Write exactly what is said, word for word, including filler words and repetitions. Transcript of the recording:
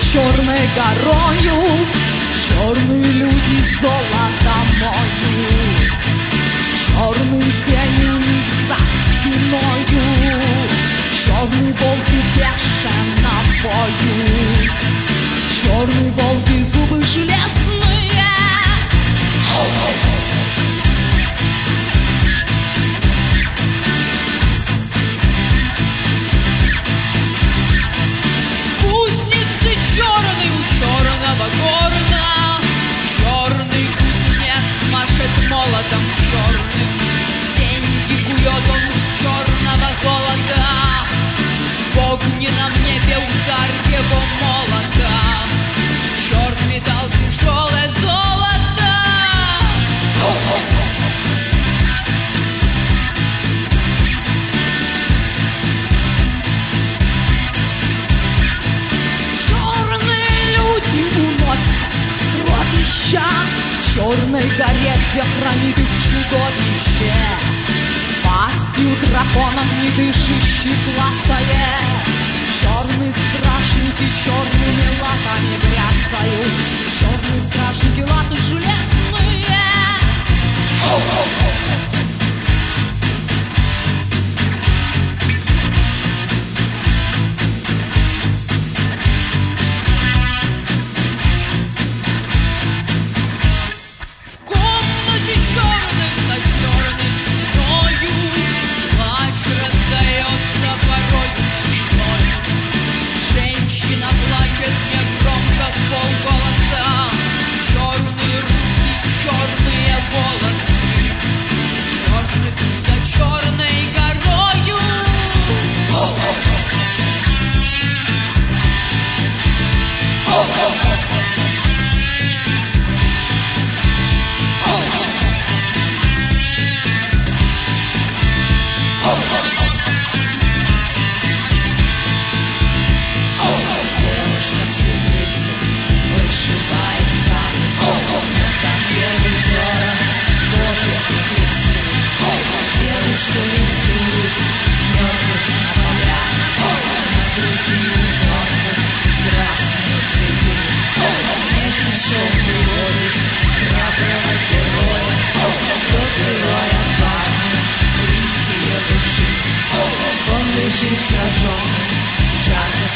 черной горою, черные люди золото мою, черные тени у них за спиною, черные волки бешено бою, черные волки зубы железные. Спутницы черные у черного горна, черный кузнец машет молотом черным, деньги кует он с черного золота, в огненном небе удар его молота, черный металл тяжелое золото. Черные люди уносят сокровища черной горе, где хранит их чудовище. Пастью драконом не дышащий клацает, черные стражники черными латами бряцают, черные стражники латы железные. В комнате черной за черной стеною плач раздается порой ночной. Женщина плачет негромко в полголоса, черные руки, черные волосы, черный суд за черной горою. Девушка в светлице вышивает ткань, на конье взора кофе и крысы. Девушка рисует мертвых на полях, на груди у мертвых красные цветы. Нежно шелковый воды храброго героя, тот герой отважный, принц ее души. Он лежит сраженный, жарко